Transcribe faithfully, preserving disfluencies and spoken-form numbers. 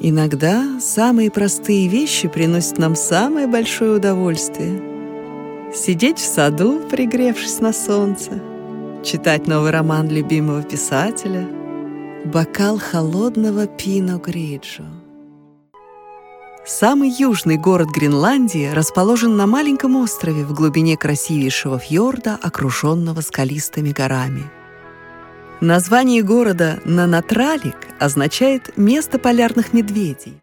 Иногда самые простые вещи приносят нам самое большое удовольствие. Сидеть в саду, пригревшись на солнце, читать новый роман любимого писателя, бокал холодного пино гриджо. Самый южный город Гренландии расположен на маленьком острове в глубине красивейшего фьорда, окруженного скалистыми горами. Название города Нанатралик означает «место полярных медведей».